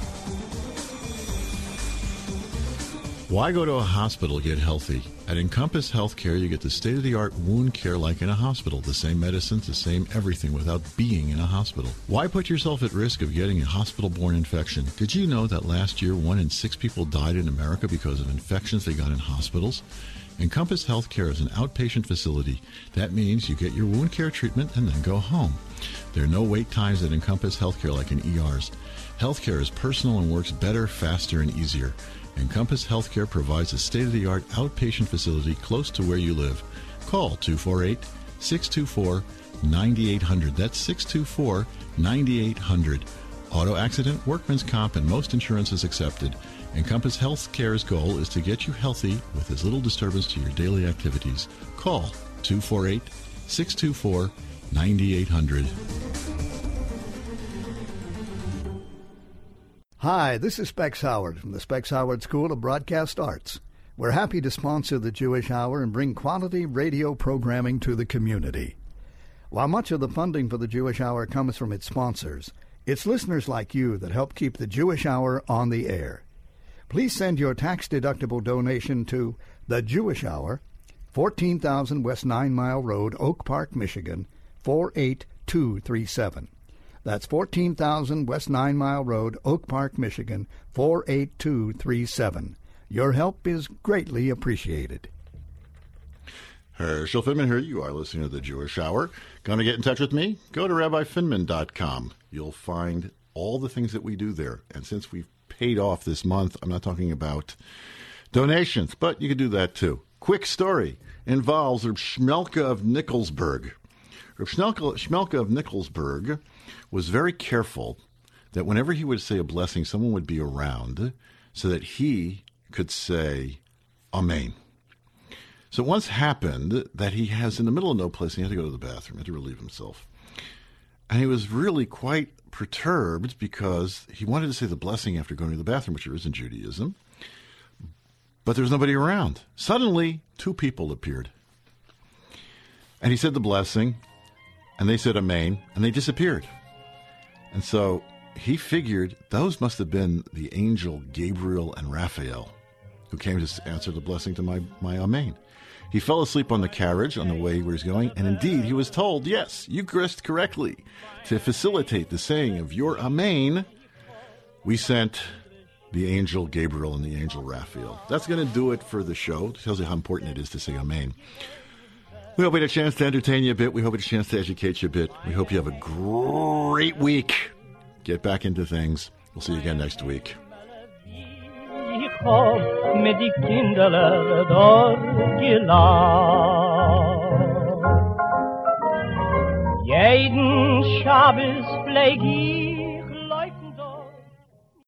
Why go to a hospital to get healthy? At Encompass Healthcare, you get the state-of-the-art wound care like in a hospital. The same medicines, the same everything without being in a hospital. Why put yourself at risk of getting a hospital-borne infection? Did you know that last year, one in six people died in America because of infections they got in hospitals? Encompass Healthcare is an outpatient facility. That means you get your wound care treatment and then go home. There are no wait times at Encompass Healthcare like in E Rs. Healthcare is personal and works better, faster, and easier. Encompass Healthcare provides a state-of-the-art outpatient facility close to where you live. Call two four eight, six two four, nine eight zero zero. That's six two four, nine eight zero zero. Auto accident, workman's comp, and most insurance is accepted. Encompass Healthcare's goal is to get you healthy with as little disturbance to your daily activities. Call two four eight, six two four, nine eight zero zero. Hi, this is Specs Howard from the Specs Howard School of Broadcast Arts. We're happy to sponsor the Jewish Hour and bring quality radio programming to the community. While much of the funding for the Jewish Hour comes from its sponsors, it's listeners like you that help keep the Jewish Hour on the air. Please send your tax-deductible donation to The Jewish Hour, fourteen thousand West Nine Mile Road, Oak Park, Michigan, four eight two three seven. That's fourteen thousand West Nine Mile Road, Oak Park, Michigan, four eight two three seven. Your help is greatly appreciated. Herschel Finman here. You are listening to The Jewish Hour. Going to get in touch with me? Go to rabbi finman dot com. You'll find all the things that we do there. And since we've paid off this month, I'm not talking about donations, but you can do that too. Quick story involves Reb Shmelka of Nicholsburg. Reb Shmelka, Shmelka of Nicholsburg was very careful that whenever he would say a blessing, someone would be around so that he could say Amen. So it once happened that he has in the middle of no place, and he had to go to the bathroom, he had to relieve himself. And he was really quite perturbed because he wanted to say the blessing after going to the bathroom, which there is in Judaism, but there was nobody around. Suddenly, two people appeared. And he said the blessing, and they said Amen, and they disappeared. And so he figured those must have been the angel Gabriel and Raphael who came to answer the blessing to my, my Amen. He fell asleep on the carriage on the way where he's going, and indeed he was told, yes, you guessed correctly, to facilitate the saying of your Amen, we sent the angel Gabriel and the angel Raphael. That's going to do it for the show. It tells you how important it is to say Amen. We hope we had a chance to entertain you a bit. We hope we had a chance to educate you a bit. We hope you have a great week. Get back into things. We'll see you again next week. Jeden Shabbos pfleg ich